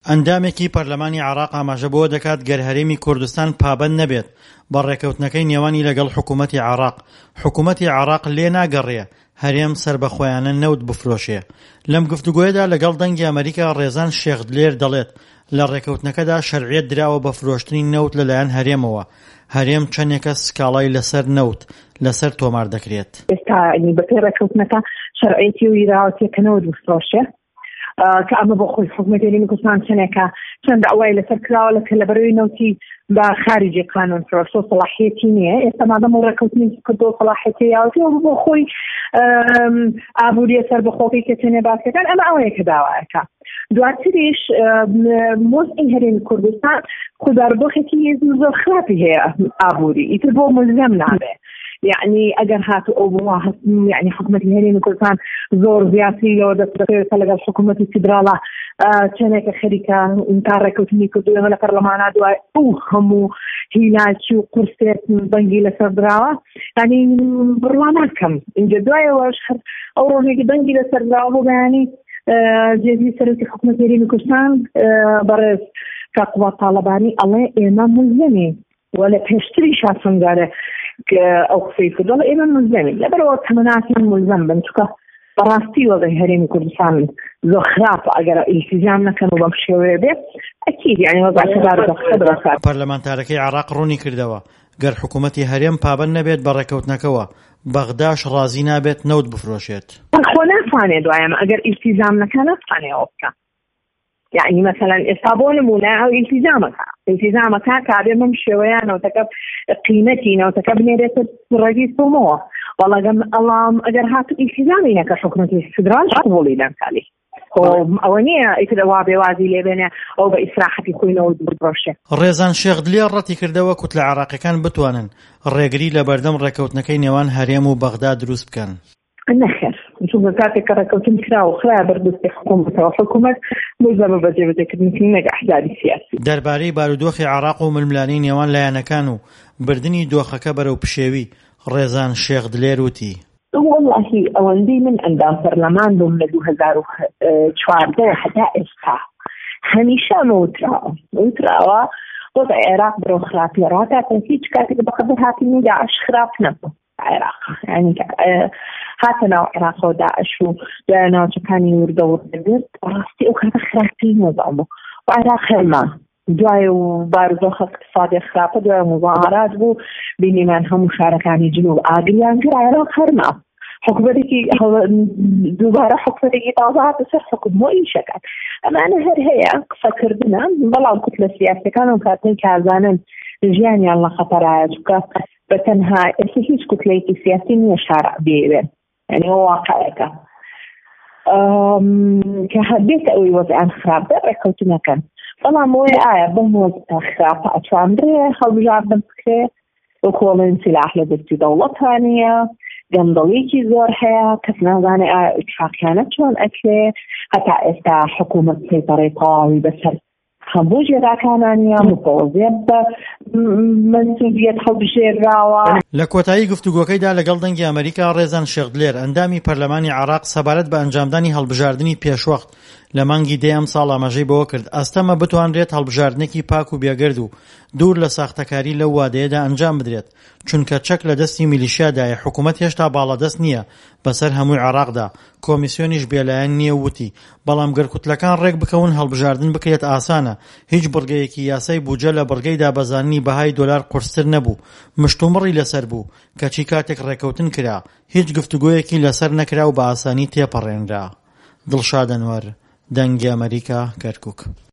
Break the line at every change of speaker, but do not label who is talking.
ئەندامێکی پەرلەمانی عێراق ئاماژە بۆ دەکات گەر هەرێمی کوردستان پابەند نەبێت بە ڕێکەوتنەکەی نێوانی لەگەڵ حکوومەتی عێراق. حکوومەتی عێراق لێ ناگەڕێ هەرێم سربەخۆیانە نەوت بفرۆشێ. لەم گفتوگۆیەدا لەگەڵ دەنگی ئەمریکا ڕێزان شێخ دلێر دەڵێت لە ڕێکەوتنەکەدا شەرعیەت دراوە بە فرۆشتنی نەوت لەلایەن هەرێمەوە. هەرێم چەندێکە سکاڵای لەسەر نەوت لەسەر تۆمار دەکرێت.
ئێستا بەپێی ڕێکەوتنەکە شەرعیەتی و ئیراوەتیەکە نەوت بفرۆشێ کە ئەمە بۆ خۆی حکوومەتی هەرێمی کوردستان چەند ئەوای لەسەر کراوە کە لەبەرەوەی نەوتی بە خارجی قانون فرۆشتۆ سەڵاحیەتی نییە. ئێستا مادەم و ڕێکەوتنی کردۆ سەڵاحیەتی یاوەتی و بۆ خۆی ئابووریە سەربەخۆکەی کە چێنێ باسەکان ئەمە ئەوەیە کە داوایەکە. دواتریش مۆزئی هەرێمی کوردستان خوداربۆخێکی زۆر خراپی هەیە ئابووری ئیتر بۆ ملزەم نابێ. يعني أجر هاتوا أو يعني حكومة الهرم كردستان زور زياتي لو دكتور لقى الحكومة الفدرالية كانت خريكة انتارك وتني كردو ولا برلمانات وهم هيلاتي وقرصات بنجي لسردراوة يعني برلمانات كم إن جدواي وأشهر أو هيك بنجي لسردراوة يعني جدي سرتي حكومة الهرم كردستان برز كقوة طالباني الله إمام ملزمي ولا بهشتري شافن داره أو خفيف ولا إما ملزمي لا بل وقت مناسب ملزم بنتك براستي وضع هريم كردستان زخرف أجر التزامنا كانوا بمشي ويبه أكيد يعني وضع كبار خبرة.
پەرلەمانتارەکەی عێراق ڕوونی کردەوە گەر حکوومەتی هەرێم پابەند نەبێت بە ڕێکەوتنەکەوە بەغداش ڕازی نابێت نەوت بفرۆشێت.
خۆ ناتوانێت دوایەمە ئەگەر ئیلتیزامەکە ناتوانێت ئەوە بکات. يعني مثلا استابون مونا أو التزامك كابي ممشي ويانا وتكب قيمتي وتكب نيرت الرئيس سموه والله الله أجر هات التزامي كحكومة الفدرال قبولي لهم كالي أوانية إتدوا بوازي لبنى أو بإسراحة خوينا والبرشة.
ڕێزان شێخ دلێر ڕەتی کردەوە کوتلە عێراقیەکان بتوانن ڕێگری لە بەردەم ڕێکەوتنەکەی نێوان هەرێم و بەغدا دروست بکەن.
نخير نشوف ذاتك ركوتين كراو خرابر بس حكومة وحكومة ملزمة بجيبتك مثل نجاح داري سياسي.
دەربارەی بارودۆخی عێراق و ململانەی نێوان لایەنەکان و بردننی دۆخەکە بەرەو پشێوی ڕێزان شێخ دلێر وتی
والله أوندي من أندام برلمان بوم ل 2014 حتى إستا هميشه موتراوا وضع العراق برو خرافي راتا تنسيج كاتب بقدر هاتي داعش خراف نبو العراق يعني هاتنا العراق وداعش ودانا وشكاني وردور البيت راستي وكذا خرافي نظامه وعراق ما دوای بارودۆخ اقتصادی خراپە دوای مظاهرات بوو بینیمانها مشارەکانی جنوب ئاگریان کرد عێراق هەرما حکومەتێکی دووبارە حکومەتێکی تازە هاتە سەر حکومەتیشەکان ئەمانە هەر هەیە قسەکردنە بەڵام کوتلە سیاسیەکان و کاتێک کازانن ژیانیان لە خەتەرایە چونکە بەتەنها ئێستا هیچ کوتلەیەکی سیاسی نییە شارع بێوێن یعنی ئەوە واقعەکە کە هەبێتە ئەوەی وەزعیان خراپ بێ ڕێکەوتنەکەن بەڵام ئەوەی ئایا بەم وەزع خراپە ئەتوانرێ هەڵبژاردن بکرێ وەکوڵێن سلاح لە دەستی دەوڵەتانە گەندەڵێکی زۆر هەیە کەس نازانێ ئایا ئیتفاقیانە چۆن ئەکرێ هەتا ئێستا حکوومەت سەیطەرەی تەواوی بەسەر هەموو ژێراکانانیە متەوەزێت بە منسوبیەت هەڵبژێراوە.
لە کۆتایی گفتوگۆکەیدا لەگەڵ دەنگی ئەمریکا ڕێزان شێخ دلێر ئەندامی پەرلەمانی عێراق سەبارەت بە ئەنجامدانی هەڵبژاردننی پێشوەخت لە مانگی دێم ساڵ ئاماژەی بەوە کرد ئەستەمە بتوانرێت هەڵبژاردنێکی پاک و بێگرد و دوور لە ساختەکاری لەو وادەیەدا ئەنجام بدرێت چونکە چەک لە دەستی میلیشیادایە حکوومەت هێشتا باڵەدەست نییە بەسەر هەمووی عێراقدا کۆمیسیۆنیش بێلایەن نییە وتی بەڵام گەرکوتلەکان ڕێک بکەون هەڵبژاردن بکرێت ئاسانە هیچ بڕگەیەکی یاسای بوجە لە بڕگەی دابەزاننی بەهای دۆلار قورستر نەبوو مشتومڕی لەسەر بوو کەچی کاتێک ڕێکەوتن کرا هیچ گفتوگۆیەکی لەسەر نەکرا و بە ئاسانی تێپەڕێنرا. دڵشاد ئەنوەر دەنگی ئەمریکا کەرکووک.